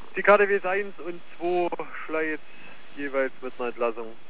Die KDWs 1 und 2 Schleiz jeweils mit einer Entlassung.